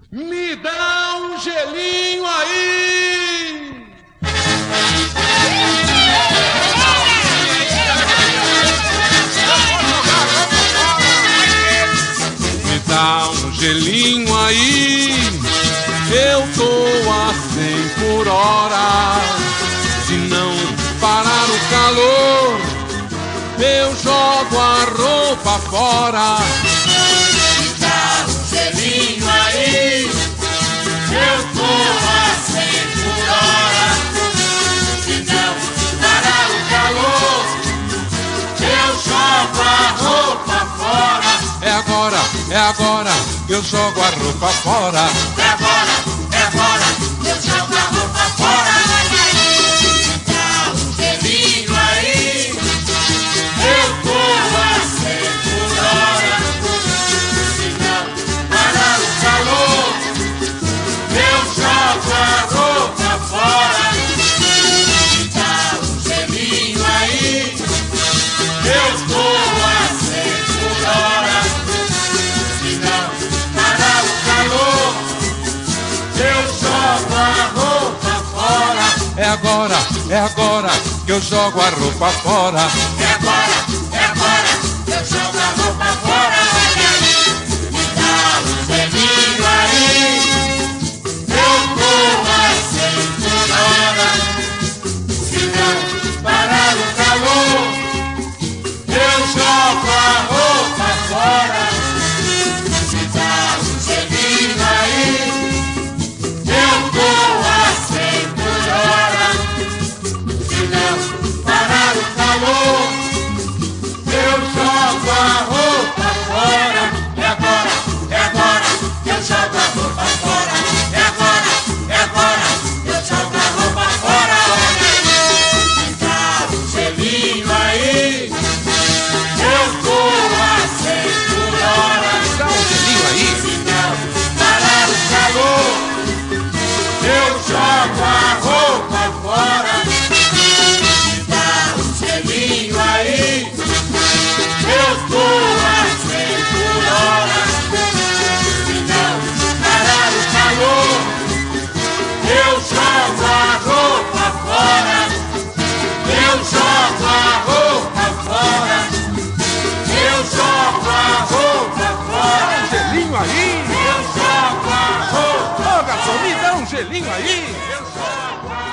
Me dá um gelinho aí! Me dá um gelinho aí, eu tô a 100 por hora. Se não parar o calor, eu jogo a roupa fora. Me dá um gelinho aí, eu tô a 100 por hora. Se não parar o calor, eu jogo a roupa fora. É agora, eu jogo a roupa fora. É agora, eu jogo a roupa fora. Me dá um gelinho aí, eu tô a 100 por hora. Se não parar o calor, eu jogo a roupa fora. Me dá um gelinho aí, eu tô a 100 por hora. Se não parar o calor, eu jogo a roupa fora. É agora que eu jogo a roupa fora. É agora, eu jogo a roupa fora. Olha aí, me dá um gelinho aí, eu tô a 100 por hora. Se não parar o calor, eu jogo a roupa fora. Me dá um gelinho aí, eu tô a 100 por hora. Se não parar o calor, eu jogo a roupa fora. É agora, eu jogo a roupa fora. É agora, eu jogo a roupa fora. Olha aí, me dá um gelinho aí, eu tô a 100 por hora. Dá um gelinho aí. Se não parar o calor, eu jogo a roupa fora. Me dá um gelinho aí, eu tô a 100 por hora. Se não parar o calor, eu jogo a roupa fora. Eu jogo a roupa fora. Eu jogo a roupa fora. Gelinho aí. Eu jogo a roupa. Ô, garçom, me dá um gelinho aí. Eu jogo a